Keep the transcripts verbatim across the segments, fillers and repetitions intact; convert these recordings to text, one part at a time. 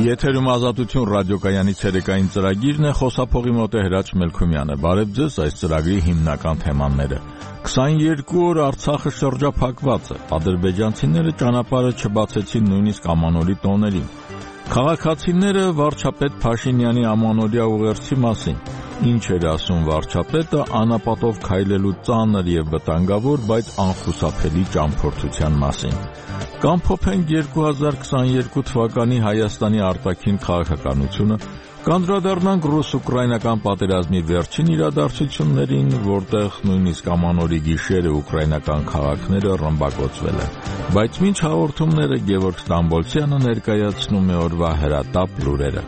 Եթերում Ազատություն ռադիոկայանի ցերեկային ծրագիրն է, խոսափողի մոտ է Հրաչ Մելքումյանը։ Բարև ձեզ, այս ծրագրի հիմնական թեմաները։ քսաներկու օր Արցախը շրջափակված է, ադրբեջանցիները ճանապարհը չբացեցին նույնիսկ ամանորի տոներին։ Քաղաքացիները վարչապետ Փաշինյանի ամանորյա ուղերձի մասին։ Ինչ էր ասում վարչապետը անապատով քայլելու ծանր եւ վտանգավոր, բայց անխուսափելի ճամփորդության մասին։ Կամ փոփենք երկու հազար քսաներկու թվականի Հայաստանի արտաքին քաղաքականությունը, կանդրադառնանք ռուս-ուկրաինական պատերազմի վերջին իրադարձություններին, որտեղ նույնիսկ ամանորի գիշերը ուկրաինական քաղաքները ռմբակոծվել են։ Բայց մինչ հաղորդումները Գևորգ Ստամբոլցյանը ներկայացնում է օրվա հրատապ լուրերը։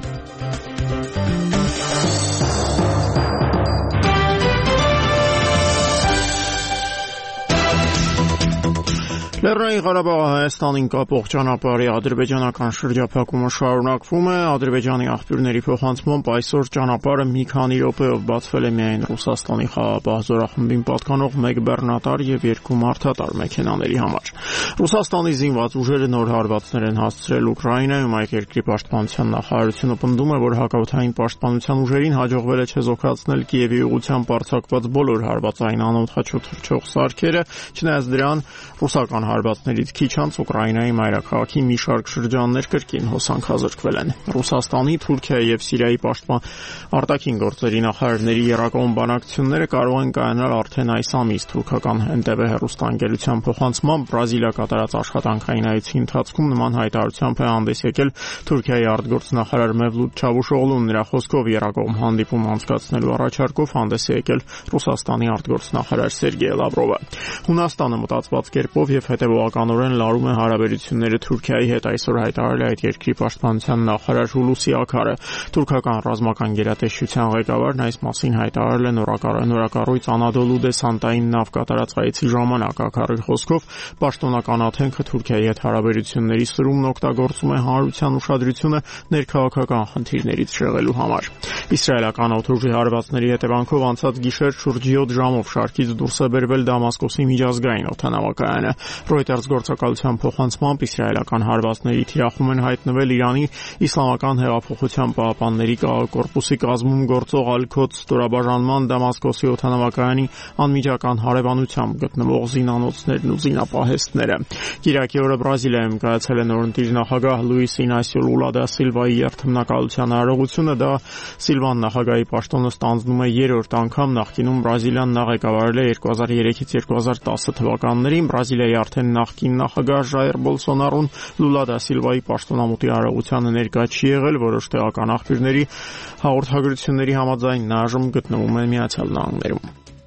Լեռնային Ղարաբաղը Հայաստանին կապող ճանապարհի ադրբեջանական շրջափակումը շարունակվում է։ Ադրբեջանի աղբյուրների փոխանցմամբ այսօր ճանապարհը մի քանի րոպեով բացվել է միայն Ռուսաստանի խաղաղապահ զորախմբին պատկանող մեկ բեռնատար եւ երկու մարդատար մեքենաների համար։ Ռուսաստանի զինված ուժերը նոր հարվածներ են հասցրել Ուկրաինայում։ Այդ երկրի պաշտպանության նախարարությունը պնդում է, որ հակաօդային պաշտպանության ուժերին հաջողվել է չեզոքացնել Կիևի ուղղությամբ արձակված բոլոր հարվածային անօդաչու թռչող սարքերը, չնայած դրան ռուսական հարվածներից քիչ անց Ուկրաինայի մայրաքաղաքի մի շարք շրջաններ կրկին հոսանքազրկվել են։ Ռուսաստանի, Թուրքիայի եւ Սիրիայի պաշտպան արտաքին գործերի նախարարների եռակողմ բանակցությունները կարող են կայանալ արդեն այս ամիս։ Թուրքական Էն Տե Վե հեռուստաընկերության փոխանցմամբ Բրազիլիա կատարած աշխատանքային այցի ընթացքում նման հայտարարությամբ է հանդես եկել Թուրքիայի արտգործնախարար Մևլութ Չավուշօղլուն։ Նրա խոսքով եռակողմ հանդիպում անցկացնելու առաջարկով հանդես է եկել Ռուսաստանի արտգործնախարար Սերգեյ Լավրովը։ Հունաստանը մտածված կերպով եւ հետևողականորեն լարում է հարաբերությունները Թուրքիայի հետ, այսօր հայտարարել է այդ երկրի պաշտպանության նախարար Հուլուսի Աքարը։ Թուրքական ռազմական գերատեսչության ղեկավարն այս մասին հայտարարել է նորակառույց Անադոլու դեսանտային նավ կատարած այցի ժամանակ։ Աքարի խոսքով պաշտոնական Աթենքը Թուրքիայի հետ հարաբերությունների սրումն օգտագործում է հանրության ուշադրությունը ներքաղաքական խնդիրներից շեղելու համար։ Իսրայելական օդուժի հարվածների հետևանքով անցած գիշեր շուրջ յոթ ժամով շարքից դուրս է բերվել Դամասկոսի միջազգային օդանավակայանը։ Reuters գործակալության փոխանցմամբ իսրայելական հարվածների թիրախում են հայտնվել Իրանի Իսլամական հեղափոխության պահապանների կորպուսի կազմում գործող Ալ-Քոդս ստորաբաժանման Դամասկոսի օդանավակայանի անմիջական հարևանությամբ գտնվող զինանոցներն ու զինապահեստները։ Կիրակի օրը Բրազիլիայում կայացել է նորընտիր նախագահ Լուիս Ինասիո Լուլա դա Սիլվայի երթմնակալության արարողությունը։ Դա Սիլվան նախագահի պաշտոնը ստանձնում է երրորդ անգամ։ Նախկինում Բրազիլիան նա ղեկավարել է երկու հազար երեքից երկու հազար տասը թվականներին։ Բրազիլիայի արդեն նախկին նախագահ Ժայր Բոլսոնարոն Լուլա դա Սիլվայի պաշտոնամուտի արարողությանը ներկա չի եղել։ Որոշ տեղական աղբյուրների հաղորդագրությունների համաձայն նա այժմ գտնվում է Միացյալ Նահանգներում։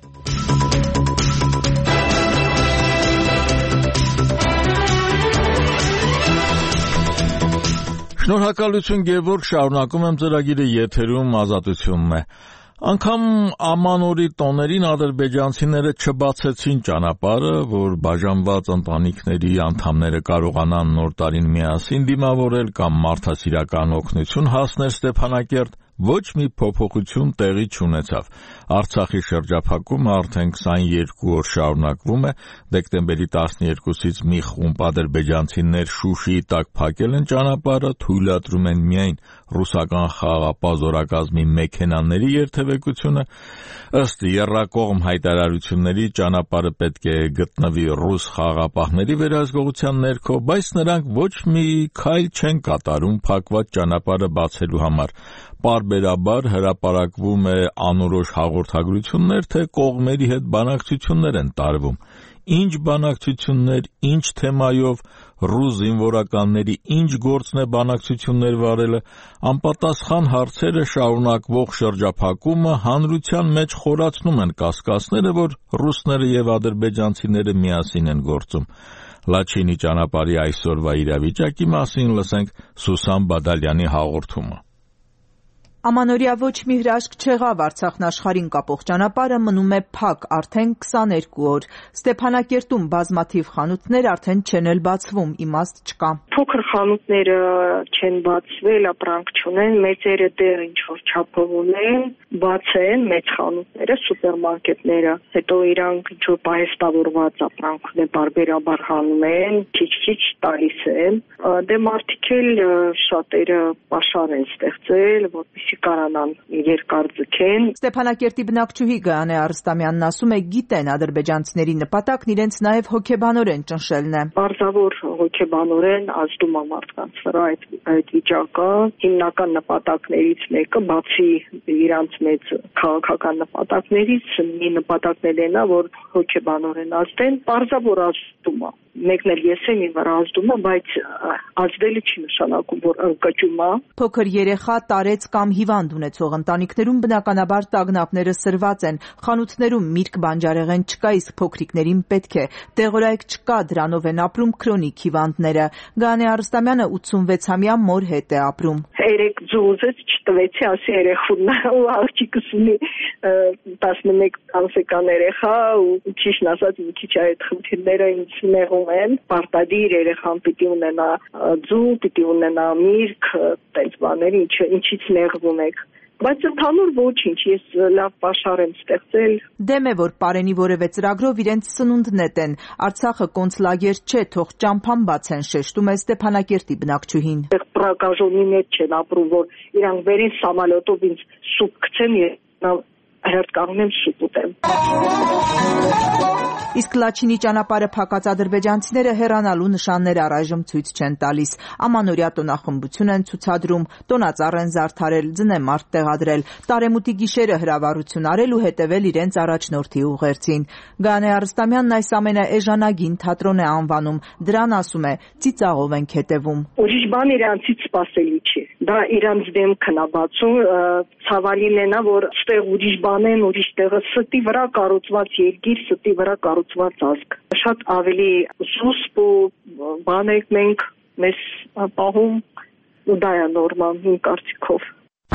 Շնորհակալություն Գևորգ, շարունակում եմ ծրագիրը, եթերում Ազատությունն է։ Անգամ ամանորի տոներին ադրբեջանցիները չբացեցին ճանապարհը, որ բաժանված ընտանիքների անդամները կարողանան նոր տարին միասին դիմավորել կամ մարդասիրական օգնություն հասնել Ստեփանակերտ, ոչ մի փոփոխություն տեղի չունեցավ։ Արցախի շրջափակումը արդեն քսաներկու օր շարունակվում է։ Դեկտեմբերի տասներկուսից մի խումբ ադրբեջանցիներ Շուշիի տակ փակել են ճանապարհը, թույլատրում են միայն ռուսական խաղաղապահ զորակազմի մեքենաների երթևեկությունը։ Ըստ եռակողմ հայտարարությունների ճանապարհը պետք է գտնվի ռուս խաղաղապահների վերահսկողության ներքո, բայց նրանք ոչ մի քայլ չեն կատարում փակված ճանապարհը բացելու համար։ Պարբերաբար հրապարակվում է անորոշ հաղորդագրություններ, թե կողմերի հետ բանակցություններ են տարվում։ Ինչ բանակցություններ, ինչ թեմայով, ռուս զինվորականների ինչ գործն է բանակցություններ վարելը, անպատասխան հարցերը շարունակվող շրջափակումը հանրության մեջ խորացնում են կասկածները, որ ռուսները եւ ադրբեջանցիները միասին են գործում։ Լաչինի ճանապարհի այսօրվա իրավիճակի մասին լսենք Սուսան Բադալյանի հաղորդումը։ Ամանորյա ոչ մի հրաշք չեղավ, Արցախն աշխարհին կապող ճանապարհը մնում է փակ արդեն քսաներկու օր։ Ստեփանակերտում բազմաթիվ խանութներ արդեն չեն էլ բացվում, իմաստ չկա։ Փոքր խանութները չեն բացվել, ապրանք չունեն, մեծերը դեռ ինչ որ չափով ունեն, բաց են մեծ խանութները, սուպերմարկետները, հետո իրանք ինչ որ պահեստավորված ապրանք ունեն, բարբերաբար հանում են, քիչ կասիչ տալիս են։ Դե մարդիկ էլ շատերը պաշար են ստեղծել, որպեսզի կարողանան երկար ձգեն։ Ստեփանակերտի բնակչուհի Գայանե Արստամյանն ասում է, գիտեն ադրբեջանցիների նպատակն իրենց նաև հոգեբանորեն ճնշելն է։ Պարզավոր հոգեբանորեն ազդում է մարդկանց վրա այդ այդ վիճակը։ Հիմնական նպատակներից մեկը, բացի իրանց մեծ քաղաքական նպատակներից, մի նպատակն էլ է, որ հոգեբանորեն ազդեն, պարզավոր ազդում է։ Մեկն էլ ես եմ իմ վրա ազդում է, բայց ազդելը չի նշանակում, որ ընկճում է։ Փոքր երեխա, տարեց կամ հիվանդ ունեցող ընտանիքներում բնականաբար տագնապները սրված են, խանութներում միրգ բանջարեղեն չկա, իսկ փոքրիկներին պետք է, դեղորայք չկա, դրանով են ապրում քրոնիկ հիվանդները։ Գայանե Արստամյանը ութսունվեցամյա մոր հետ է ապրում։ Երեք ձուզեց չտվեցի, ասի երեխուն ու աղջիկս ունի տասնմեկ ամսական երեխա ու ճիշտ ասած մի քիչ այդ խնդիրները ինձ նեղում են, պարտադիր երեխան պիտի ունենա ձու, պիտի ունենա միրգ, տենց բաներ, ինչից նեղվում եք։ Բայց ընդհանուր ոչինչ, ես լավ պաշար եմ ստեղծել։ Դեմ է, որ Պարենի որևէ ծրագրով իրենց սնունդ նետեն։ Արցախը կոնցլագեր չէ, թող ճամփան բացեն, շեշտում է Ստեփանակերտի բնակչուհին։ Պրակաժոնի մեջ չեն ապրում, որ իրանք վերին սամալյոտով ինձ սուպ գցեն եւ հերթ եմ սուպ ուտեմ։ Իսկ Լաչինի ճանապարհը փակած ադրբեջանցիները հեռանալու նշաններ առայժմ ցույց չեն տալիս։ Ամանորյա տոնախմբություն են ցուցադրում, տոնածառ են զարդարել, ձնեմարդ տեղադրել, տարեմուտի գիշերը հրավառություն արել ու հետևել իրենց առաջնորդի ուղերձին։ Գայանե Արստամյանն այս ամենը էժանագին թատրոն է անվանում, դրան ասում է, ծիծաղով ենք հետևում։ Ուրիշ բան իրանցից սպասելի չի։ Դա իրանց դեմքն է բացում, ցավալին է նա, որ ստեղ ուրիշ բան են, ուրիշ տեղը ստի վրա կառուցված երկիր, ստի վրա կառուցված ազգ։ Շատ ավելի զուսպ ու բան եք մենք մեզ պահում ու դա է նորմալ իմ կարծիքով։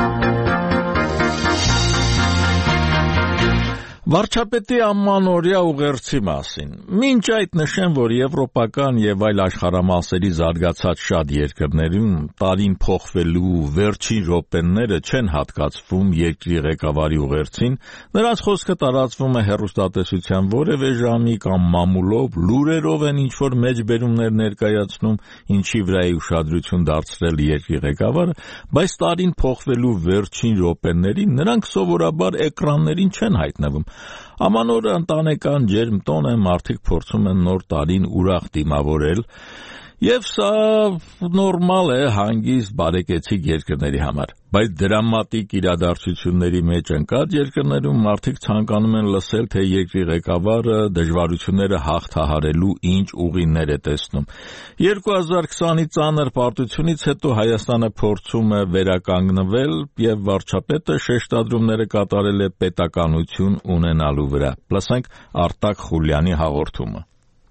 Վարչապետի ամանորյա ուղերձի մասին։ Մինչ այդ նշեմ, որ եվրոպական եւ այլ աշխարհամասերի զարգացած շատ երկրներում տարին փոխվելու վերջին րոպեները չեն հատկացվում երկրի ղեկավարի ուղերձին, նրանց խոսքը տարածվում է հեռուստատեսության որևէ ժամի կամ մամուլով, լուրերով են ինչ-որ մեջբերումներ ներկայացնում, ինչի վրա է ուշադրություն դարձրել երկրի ղեկավարը, բայց տարին փոխվելու վերջին րոպեներին նրանք սովորաբար էկրաններին չեն հայտնվում։ Ամանորը ընտանեկան ջերմ տոն է, մարդիկ փորձում են նոր տարին ուրախ դիմավորել, եւ սա նորմալ է հանգիստ բարեկեցիկ երկրների համար, բայց դրամատիկ իրադարձությունների մեջ ընկած երկրներում մարդիկ ցանկանում են լսել, թե երկրի ղեկավարը դժվարությունները հաղթահարելու ինչ ուղիներ է տեսնում։ երկու հազար քսանի ծանր պարտությունից հետո Հայաստանը փորձում է վերականգնվել եւ վարչապետը շեշտադրումները կատարել է պետականություն ունենալու վրա։ Լսենք Արտակ Խուլյանի հաղորդումը։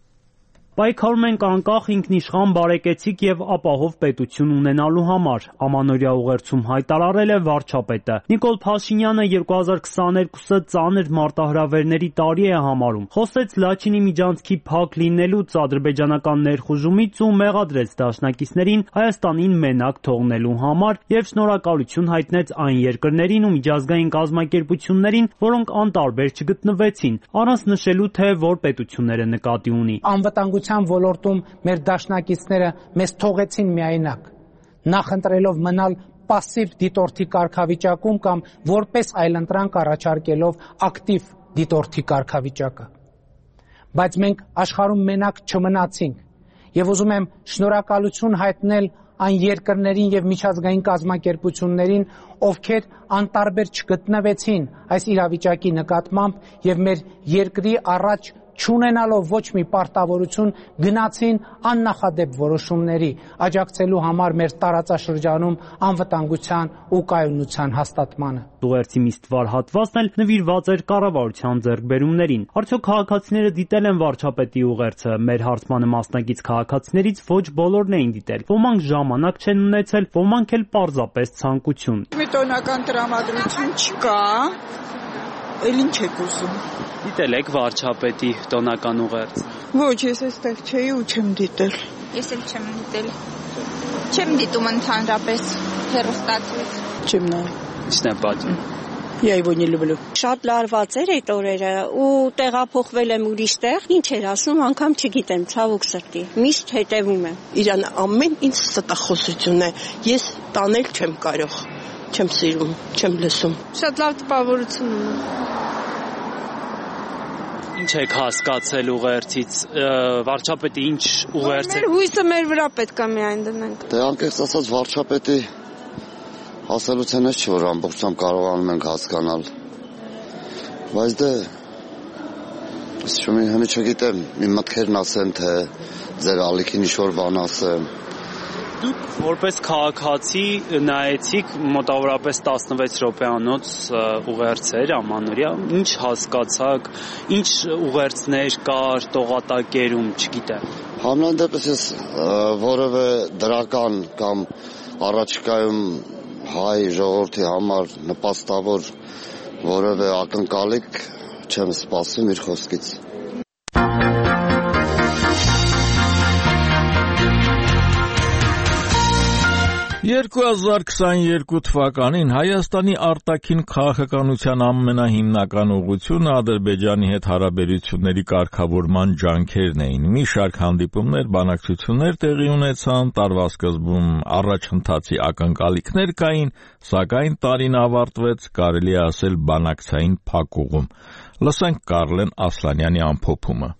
Պայքարում ենք անկախ, ինքնիշխան, բարեկեցիկ եւ ապահով պետություն ունենալու համար, ամանորյա ուղերձում հայտարարել է վարչապետը։ Նիկոլ Փաշինյանը երկու հազար քսաներկուսը ծանր մարտահրավերների տարի է համարում։ Խոսեց Լաչինի միջանցքի փակ լինելուց, ադրբեջանական ներխուժումից ու մեղադրեց դաշնակիցներին Հայաստանին մենակ թողնելու համար եւ շնորհակալություն հայտնեց այն երկրներին ու միջազգային կազմակերպություններին, որոնք անտարբեր չգտնվեցին, առանց նշելու, թե որ պետությունները նկատի ունի։ Ոլորտում մեր դաշնակիցները մեզ թողեցին միայնակ, նախընտրելով մնալ պասիվ դիտորդի կարգավիճակում կամ որպես այլընտրանք առաջարկելով ակտիվ դիտորդի կարգավիճակը։ Բայց մենք աշխարհում մենակ չմնացինք եւ ուզում եմ շնորհակալություն հայտնել այն երկրներին եւ միջազգային կազմակերպություններին, ովքեր անտարբեր չգտնվեցին այս իրավիճակի նկատմամբ եւ մեր երկրի առաջ չունենալով ոչ մի պարտավորություն գնացին աննախադեպ որոշումների, աջակցելու համար մեր տարածաշրջանում անվտանգության ու կայունության հաստատմանը։ Ուղերձի միստվար հատվածն էլ նվիրված էր կառավարության ձեռքբերումներին։ Արդյոք քաղաքացիները դիտել են վարչապետի ուղերձը։ Մեր հարցմանը մասնակից քաղաքացիներից ոչ բոլորն էին դիտել։ Ոմանք ժամանակ չեն ունեցել, ոմանք էլ պարզապես ցանկություն։ Մի տոնական տրամադրություն չկա։ Էլ ինչ եք ուզում։ Դիտել եք վարչապետի տոնական ուղերձ։ Ոչ, ես այստեղ չէի ու չեմ դիտել։ Ես էլ չեմ դիտել։ Չեմ դիտում ընդհանրապես հեռուստացույց։ Չեմ նայել։ Ինչն է պատճառը։ Я его не люблю. Շատ լարված էր այդ օրերը ու տեղափոխվել եմ ուրիշտեղ, ինչ էր ասում, անգամ չգիտեմ, ցավոք սրտի։ Միշտ հետևում եմ։ Իրան ամեն ինչ ստախոսություն է։ Ես տանել չեմ կարող, չեմ սիրում, չեմ լսում։ Շատ լավ տպավորություն ունեմ։ Ինչ եք հասկացել ուղերձից, վարչապետի ինչ ուղերձ է։ Մեր հույսը մեր վրա պետք է միայն դնենք։ Դե անկեղծ ասած վարչապետի հասելությունից չի, որ ամբողջությամբ կարողանում ենք հասկանալ։ Բայց դե շումի հենց չգիտեմ, իմ մտքերն ասեմ, թե ձեր ալիքին ինչ-որ բան ասեմ։ Դուք որպես քաղաքացի նայեցիք մոտավորապես տասնվեց րոպեանոց ուղերձեր ամանորյա, ինչ հասկացաք, ինչ ուղերձներ կար տողատակերում, չգիտեմ։ Համենայն դեպս ես որևէ դրական կամ առաջիկայում հայ ժողովրդի համար նպաստավոր որևէ ակնկալիք չեմ սպասում իր խոսքից։ երկու հազար քսաներկու թվականին Հայաստանի արտաքին քաղաքականության ամենահիմնական ուղղությունը Ադրբեջանի հետ հարաբերությունների կարգավորման ջանքերն էին։ Մի շարք հանդիպումներ, բանակցություններ տեղի ունեցան, տարվա սկզբում առաջընթացի ակնկալիքներ կային, սակայն տարին ավարտվեց, կարելի է ասել, բանակցային փակուղում։ Լսենք Կարլեն Ասլանյանի ամփոփումը։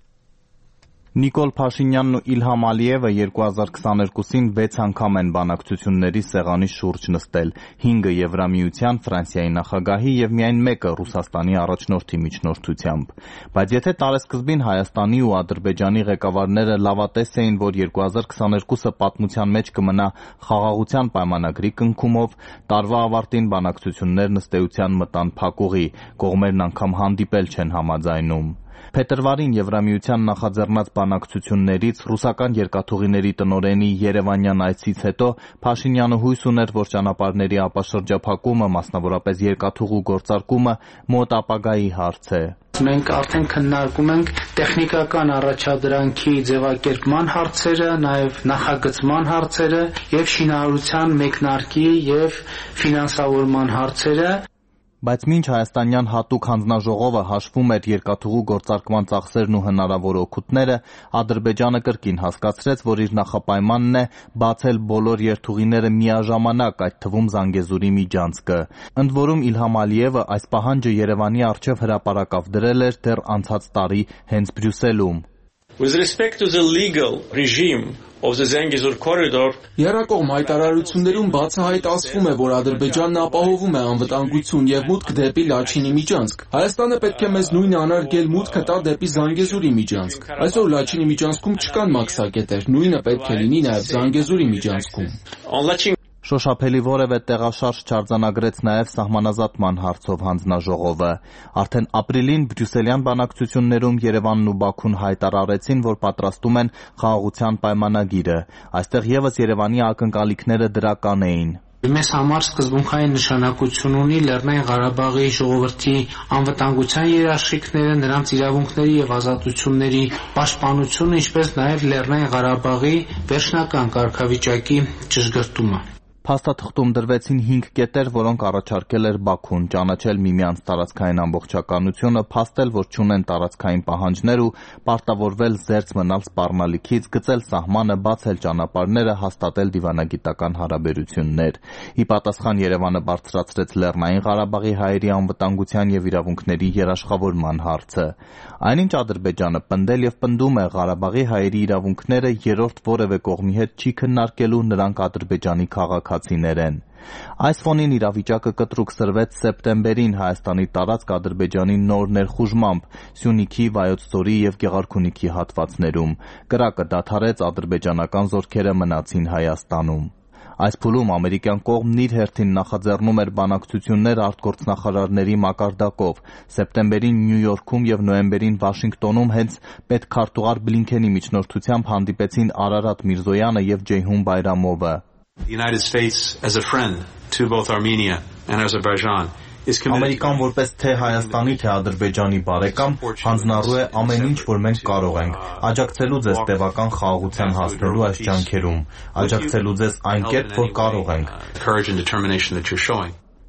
Նիկոլ Փաշինյանն ու Իլհամ Ալիևը երկու հազար քսաներկուսին վեց անգամ են բանակցությունների սեղանի շուրջ նստել, հինգը Եվրամիության, Ֆրանսիայի նախագահի եւ միայն մեկը Ռուսաստանի առաջնորդի միջնորդությամբ։ Բայց եթե տարեսկզբին Հայաստանի ու Ադրբեջանի ղեկավարները լավատես էին, որ երկու հազար քսաներկուսը պատմության մեջ կմնա խաղաղության պայմանագրի կնքումով, տարվա ավարտին բանակցություններն ըստ էության մտան փակուղի, կողմերն անգամ հանդիպել չեն համաձայնում։ Փետրվարին Եվրամիության նախաձեռնած բանակցություններից ռուսական երկաթուղիների տնօրենի Երևանյան այցից հետո Փաշինյանը հույս ուներ, որ ճանապարհների ապաշրջափակումը, մասնավորապես երկաթուղու գործարկումը, մոտ ապագայի հարց է։ Մենք արդեն քննարկում ենք տեխնիկական առաջադրանքի ձևակերպման հարցերը, նաև նախագծման հարցերը եւ շինարարության մեկնարկի եւ ֆինանսավորման հարցերը։ Բայց մինչ հայաստանյան հատուկ հանձնաժողովը հաշվում էր երկաթուղու գործարկման ծախսերն ու հնարավոր օգուտները, Ադրբեջանը կրկին հասկացրեց, որ իր նախապայմանն է բացել բոլոր երթուղիները միաժամանակ, այդ թվում Զանգեզուրի միջանցքը։ Ընդ որում Իլհամ Ալիևը այս պահանջը Երևանի առջև հրապարակավ դրել էր դեռ անցած տարի հենց Բրյուսելում։ With respect to the legal regime of the Zangezur corridor, Երակողմ հայտարարություններում բացահայտ ասվում է, որ Ադրբեջանն ապահովում է անվտանգություն եւ մուտք դեպի Լաչինի միջանցք։ Հայաստանը պետք է մեզ նույնը անարգել մուտքը տա դեպի Զանգեզուրի միջանցք։ Այսօր Լաչինի միջանցքում չկան մաքսակետեր, նույնը պետք է լինի նաեւ Զանգեզուրի միջանցքում։ Շոշափելի որևէ տեղաշարժ չարձանագրեց նաև սահմանազատման հարցով հանձնաժողովը։ Արդեն ապրիլին բրյուսելյան բանակցություններում Երևանն ու Բաքուն հայտարարեցին, որ պատրաստում են խաղաղության պայմանագիրը։ Այստեղ եւս Երևանի ակնկալիքները դրական էին։ Մեզ համար սկզբունքային նշանակություն ունի Լեռնային Ղարաբաղի ժողովրդի անվտանգության երաշխիքները, նրանց իրավունքների եւ ազատությունների պաշտպանությունը, ինչպես նաեւ Լեռնային Ղարաբաղի վերջնական կարգավիճակի ճշգրտումը։ Փաստաթղթում դրվեցին հինգ կետեր, որոնք առաջարկել էր Բաքուն՝ ճանաչել միմյանց տարածքային ամբողջականությունը, փաստել, որ չունեն տարածքային պահանջներ ու պարտավորվել զերծ մնալ սպառնալիքից, գծել սահմանը, բացել ճանապարհները, հաստատել դիվանագիտական հարաբերություններ։ Ի պատասխան Երևանը բարձրացրեց Լեռնային Ղարաբաղի հայերի անվտանգության եւ իրավունքների երաշխավորման հարցը։ Այնինչ Ադրբեջանը պնդել եւ պնդում է Ղարաբաղի հայերի իրավունքները երրորդ որևէ կողմի հետ չի քննարկելու, նրանք Ադրբեջանի քաղաքացիներ են։ Այս ֆոնին իրավիճակը կտրուկ սրվեց սեպտեմբերին Հայաստանի տարածք Ադրբեջանի նոր ներխուժմամբ Սյունիքի, Վայոց ձորի եւ Գեղարքունիքի հատվածներում։ Կրակը դադարեց, ադրբեջանական զորքերը մնացին Հայաստանում։ Այս փուլում ամերիկյան կողմն իր հերթին նախաձեռնում էր բանակցություններ արտգործնախարարների մակարդակով։ Սեպտեմբերին Նյու Յորքում եւ նոյեմբերին Վաշինգտոնում հենց պետքարտուղար Բլինքենի միջնորդությամբ հանդիպեցին Արարատ Միրզոյանը եւ Ջեյհուն Բայրամովը։ The United States as a friend to both Armenia and Azerbaijan Ամերիկան որպես թե Հայաստանի, թե Ադրբեջանի բարեկամ հանձնառու է ամեն ինչ, որ մենք կարող ենք, աջակցելու ձեզ տևական խաղաղության հասնելու այս ջանքերում, աջակցելու ձեզ այն կերպ, որ կարող ենք։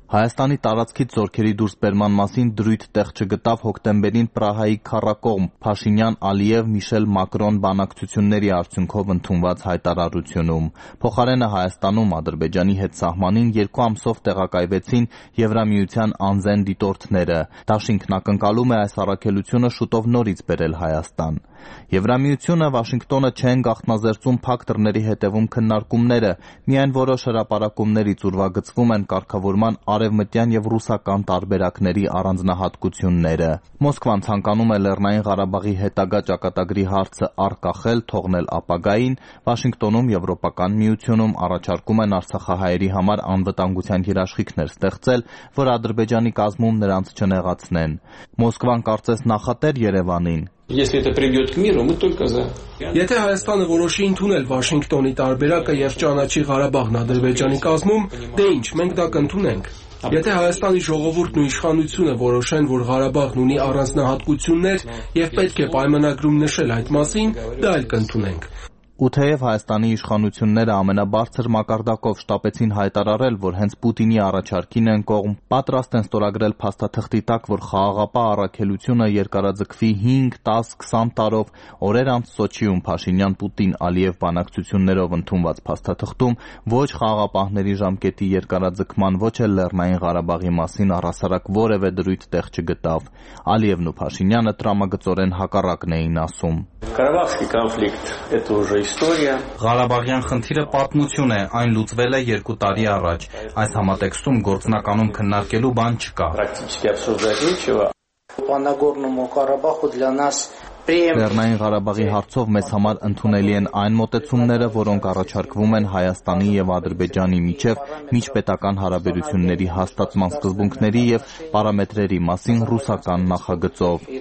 Հայաստանի տարածքից զորքերի դուրսբերման մասին դրույթ տեղ չգտավ հոկտեմբերին Պրահայի քառակողմ Փաշինյան, Ալիև, Միշել, Մակրոն բանակցությունների արդյունքով ընդունված հայտարարությունում։ Փոխարենը Հայաստանում Ադրբեջանի հետ սահմանին երկու ամսով տեղակայվեցին Եվրամիության անզեն դիտորդները։ Դաշինքն ակնկալում է այս առաքելությունը շուտով նորից բերել Հայաստան։ Եվրամիությունը, Վաշինգտոնը չեն գաղտնազերծում փակ դռների հետևում քննարկումները, միայն որոշ հրապարակումներից ուրվագծվում են կարգավորման արևմտյան եւ ռուսական տարբերակների առանձնահատկությունները։ Մոսկվան ցանկանում է Լեռնային Ղարաբաղի հետագա ճակատագրի հարցը առկախել, թողնել ապագային, Վաշինգտոնում Եվրոպական միությունում առաջարկում են արցախահայերի համար անվտանգության երաշխիքներ ստեղծել, որ Ադրբեջանի կազմում նրանց չնեղացնեն։ Մոսկվան կարծես նախատեր Երևանին։ Если это приведет к миру, мы только за. Եթե Հայաստանը որոշի ընդունել Վաշինգտոնի տարբերակը եւ ճանաչի Ղարաբաղն Ադրբեջանի կազմում, դե ինչ, մենք դա կընդունենք։ Եթե Հայաստանի ժողովուրդն ու իշխանությունը որոշեն, որ Ղարաբաղն ունի առանձնահատկություններ եւ պետք է պայմանագրում նշել այդ մասին, դա էլ կընդունենք։ Ու թեև Հայաստանի իշխանությունները ամենաբարձր մակարդակով շտապեցին հայտարարել, որ հենց Պուտինի առաջարկին են կողմ, պատրաստ են ստորագրել փաստաթղթի տակ, որ խաղաղապահ առաքելությունը երկարաձգվի հինգ, տաս, քսան տարով, օրեր անց Սոչիում Փաշինյան-Պուտին-Ալիև բանակցություններով ընդունված փաստաթղթում ոչ խաղաղապահների ժամկետի երկարաձգման, ոչ էլ Լեռնային Ղարաբաղի մասին առհասարակ որևէ դրույթ տեղ չգտավ։ Ալիևն ու Փաշինյանը տրամագծորեն հակառակն էին ասում։ Կարաբաղский конфликт – это уже история. Ղարաբաղյան խնդիրը պատմություն է, այն լուծվել է երկու տարի առաջ։ Այս համատեքստում գործնականում քննարկելու բան չկա։ Практически обсуждать нечего. По Нагорному Карабаху для нас Լեռնային Ղարաբաղի հարցով մեզ համար ընդունելի են այն մոտեցումները, որոնք առաջարկվում են Հայաստանի եւ Ադրբեջանի միջև միջպետական հարաբերությունների հաստատման սկզբունքների եւ պարամետրերի մասին ռուսական նախագծով։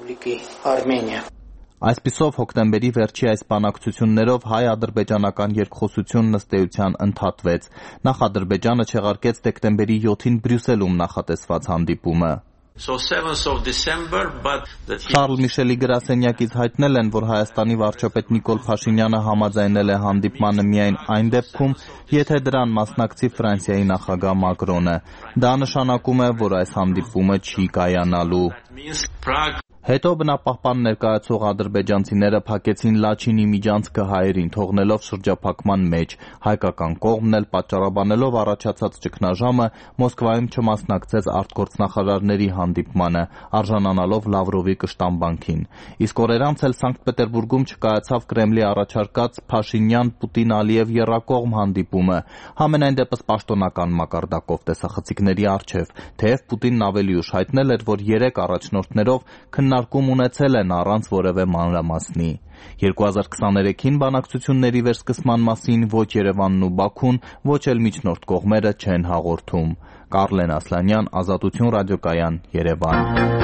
Այսպիսով հոկտեմբերի վերջի այս բանակցություններով հայ-ադրբեջանական երկխոսությունն ըստ էության ընդհատվեց։ Նախ Ադրբեջանը չեղարկեց դեկտեմբերի յոթին Բրյուսելում նախատեսված հանդիպումը։ So seventh of December, but that he... Շարլ Միշելի գրասենյակից հայտնել են, որ Հայաստանի վարչապետ Նիկոլ Փաշինյանը համաձայնել է հանդիպմանը միայն այն դեպքում, եթե դրան մասնակցի Ֆրանսիայի նախագահ Մակրոնը։ Դա նշանակում է, որ այս հանդիպումը չի կայանալու։ Հետո բնապահպան ներկայացող ադրբեջանցիները փակեցին Լաչինի միջանցքը հայերին, թողնելով շրջափակման մեջ։ Հայկական կողմն էլ պատճառաբանելով առաջացած ճգնաժամը Մոսկվայում չմասնակցեց արտգործնախարարների հանդիպմանը, արժանանալով Լավրովի կշտամբանքին։ Իսկ օրեր անց էլ Սանկտ Պետերբուրգում չկայացավ Կրեմլի առաջարկած Փաշինյան-Պուտին-Ալիև եռակողմ հանդիպումը, համենայն դեպս պաշտոնական մակարդակով տեսախցիկների առջև, թեև Պուտինն ավելի ուշ հայտնել էր, որ երեք առաջնորդներով քննարկում ունեցել են առանց որևէ մանրամասնի։ երկու հազար քսաներեքին բանակցությունների վերսկսման մասին ոչ Երևանն ու Բաքուն, ոչ էլ միջնորդ կողմերը չեն հաղորդում։ Կարլեն Ասլանյան, Ազատություն ռադիոկայան, Երևան։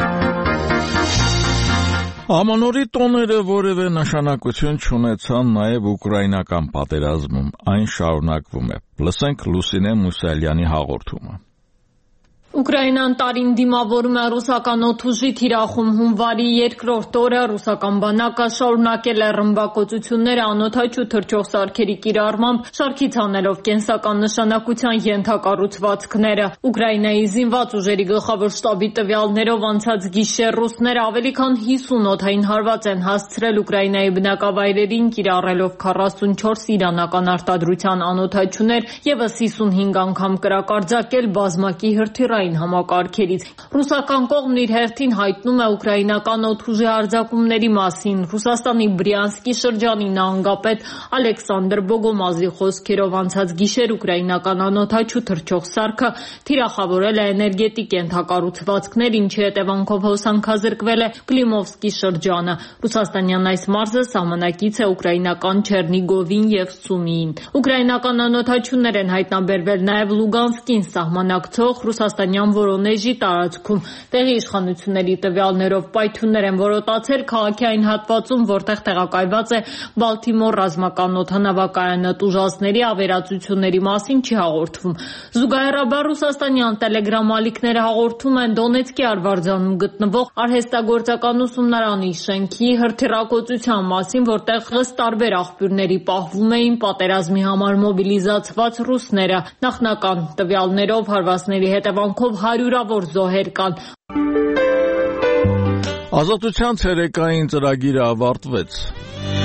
Ամանորի տոները որևէ նշանակություն չունեցան նաև ուկրաինական պատերազմում, այն շարունակվում է։ Լսենք Լուսինե Մուսալյանի հաղորդումը։ Ուկրաինան տարին դիմավորում է ռուսական օդուժի թիրախում հունվարի երկրորդ օրը ռուսական բանակը շարունակել է ռմբակոծությունները անօդաչու թռչող սարքերի կիրառմամբ, շարքից հանելով կենսական նշանակության ենթակառուցվածքները։ Ուկրաինայի զինված ուժերի գլխավոր շտաբի տվյալներով անցած գիշեր ռուսները ավելի քան հիսուն օդային հարված են հասցրել Ուկրաինայի բնակավայրերին, կիրառելով քառասունչորս իրանական արտադրության անօդաչուներ, ևս հիսունհինգ անգամ կրակարձակել բազմակի հրթիռային համակարգերից։ Ռուսական կողմն իր հերթին հայտնում է ուկրաինական օդուժի հարձակումների մասին։ Ռուսաստանի Բրյանսկի շրջանի նահանգապետ Ալեքսանդր Բոգոմազի խոսքերով անցած գիշեր ուկրաինական անօդաչու թռչող սարքը թիրախավորել է էներգետիկ ենթակառուցվածքներ, ինչի հետևանքով հոսանքազրկվել է Կլիմովսկի շրջանը։ Ռուսաստանյան այս մարզը սահմանակից է ուկրաինական Չեռնիգովին եւ Սումիին։ Ուկրաինական անօդաչուներ են հայտնաբերվել նաեւ Լուգանսկին սահմանակցող ռուսաստանյան Սարոյական Վորոնեժի տարածքում։ Տեղի իշխանությունների տվյալներով պայթյուններ են որոտացել քաղաքի այն հատվածում, որտեղ տեղակայված է Բալթիմոր ռազմական օդանավակայանը, տուժածների ավերածությունների մասին չի հաղորդվում։ Զուգահեռաբար ռուսաստանյան տելեգրամ ալիքները հաղորդում են Դոնեցկի արվարձանում գտնվող արհեստագործական ուսումնարանի շենքի հրթիռակոծության մասին, որտեղ ըստ տարբեր աղբյուրների պահվում էին պատերազմի համար մոբիլիզացված ռուսները։ Նախնական տվյալներով հարվածների հետևանքով հարյուրավոր զոհեր կան։ Ազատության ցերեկային ծրագիրը ավարտվեց։